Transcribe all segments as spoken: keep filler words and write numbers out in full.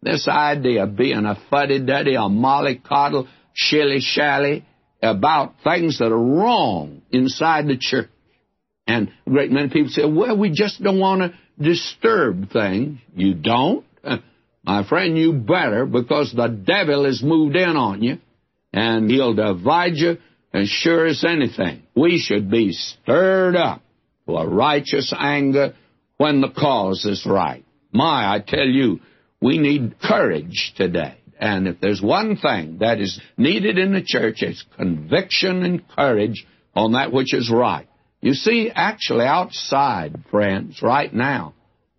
This idea of being a fuddy-duddy, a mollycoddle, shilly-shally about things that are wrong inside the church. And a great many people say, well, we just don't want to disturb things. You don't? My friend, you better, because the devil has moved in on you, and he'll divide you as sure as anything. We should be stirred up to a righteous anger when the cause is right. My, I tell you, we need courage today. And if there's one thing that is needed in the church, it's conviction and courage on that which is right. You see, actually outside, friends, right now,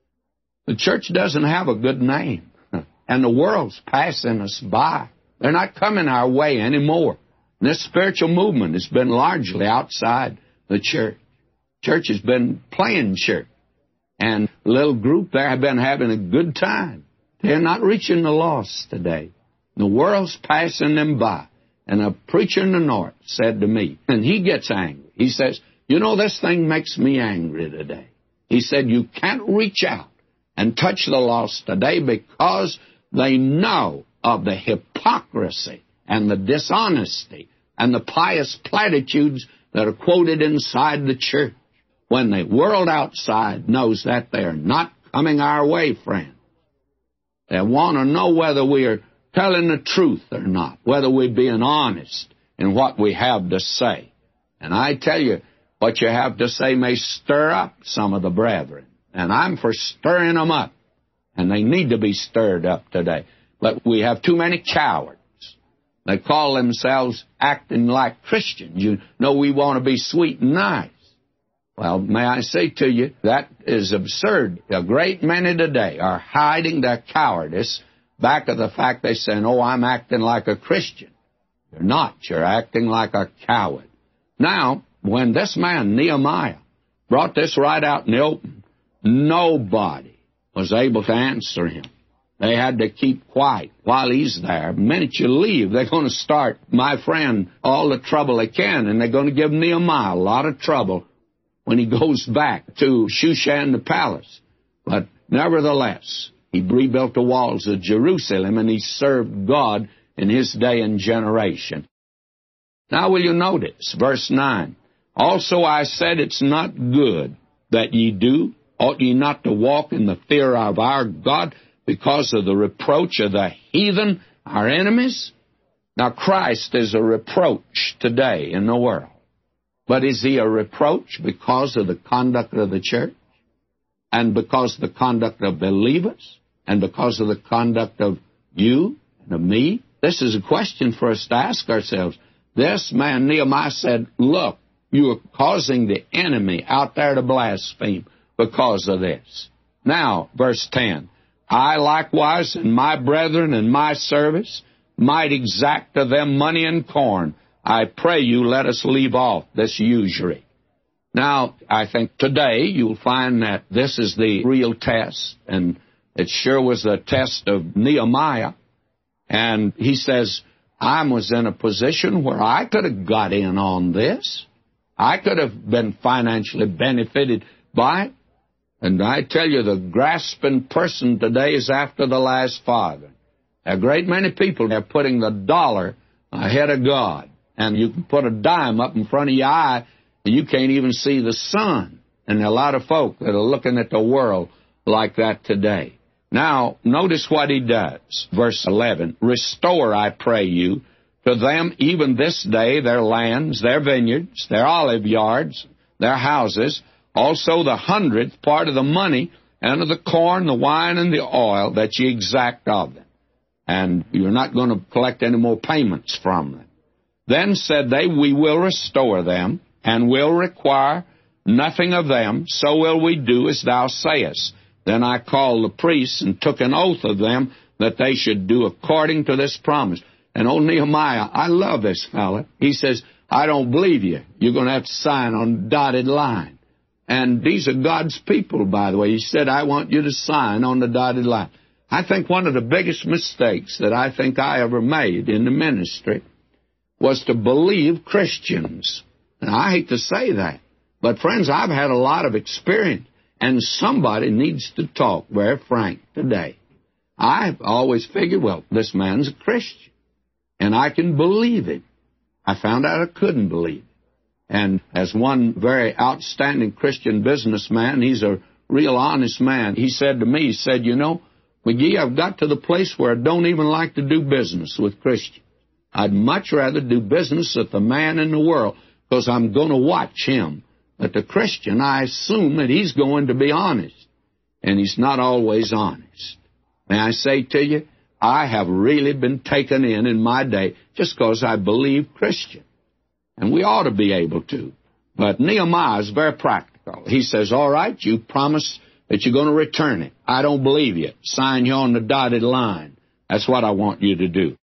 the church doesn't have a good name. And the world's passing us by. They're not coming our way anymore. This spiritual movement has been largely outside the church. Church has been playing church. And a little group there have been having a good time. They're not reaching the lost today. The world's passing them by. And a preacher in the north said to me, and he gets angry. He says, you know, this thing makes me angry today. He said, you can't reach out and touch the lost today because they know of the hypocrisy and the dishonesty and the pious platitudes that are quoted inside the church, when the world outside knows that they're not coming our way, friend. They want to know whether we are telling the truth or not, whether we're being honest in what we have to say. And I tell you, what you have to say may stir up some of the brethren. And I'm for stirring them up. And they need to be stirred up today. But we have too many cowards. They call themselves acting like Christians. You know, we want to be sweet and nice. Well, may I say to you, that is absurd. A great many today are hiding their cowardice back of the fact they say, oh, I'm acting like a Christian. You're not. You're acting like a coward. Now, when this man, Nehemiah, brought this right out in the open, nobody was able to answer him. They had to keep quiet while he's there. The minute you leave, they're going to start, my friend, all the trouble they can, and they're going to give Nehemiah a lot of trouble when he goes back to Shushan the palace. But nevertheless, he rebuilt the walls of Jerusalem, and he served God in his day and generation. Now will you notice, verse nine, also I said it's not good that ye do. Ought ye not to walk in the fear of our God because of the reproach of the heathen, our enemies? Now, Christ is a reproach today in the world. But is he a reproach because of the conduct of the church? And because of the conduct of believers? And because of the conduct of you and of me? This is a question for us to ask ourselves. This man, Nehemiah, said, look, you are causing the enemy out there to blaspheme because of this. Now, verse ten, I likewise and my brethren and my service might exact of them money and corn. I pray you let us leave off this usury. Now, I think today you'll find that this is the real test, and it sure was the test of Nehemiah. And he says, I was in a position where I could have got in on this. I could have been financially benefited by it. And I tell you, the grasping person today is after the last farthing. A great many people are putting the dollar ahead of God. And you can put a dime up in front of your eye, and you can't even see the sun. And there are a lot of folk that are looking at the world like that today. Now, notice what he does. Verse eleven, restore, I pray you, to them even this day their lands, their vineyards, their olive yards, their houses, also the hundredth part of the money, and of the corn, the wine, and the oil that ye exact of them. And you're not going to collect any more payments from them. Then said they, we will restore them, and will require nothing of them, so will we do as thou sayest. Then I called the priests and took an oath of them that they should do according to this promise. And old Nehemiah, I love this fella. He says, I don't believe you. You're going to have to sign on the dotted line. And these are God's people, by the way. He said, I want you to sign on the dotted line. I think one of the biggest mistakes that I think I ever made in the ministry was to believe Christians. And I hate to say that. But, friends, I've had a lot of experience. And somebody needs to talk very frank today. I've always figured, well, this man's a Christian, and I can believe him. I found out I couldn't believe it. And as one very outstanding Christian businessman, he's a real honest man, he said to me, he said, you know, McGee, I've got to the place where I don't even like to do business with Christians. I'd much rather do business with the man in the world, because I'm going to watch him. But the Christian, I assume that he's going to be honest, and he's not always honest. May I say to you, I have really been taken in in my day just because I believe Christian. And we ought to be able to. But Nehemiah is very practical. He says, all right, you promise that you're going to return it. I don't believe you. Sign here on the dotted line. That's what I want you to do.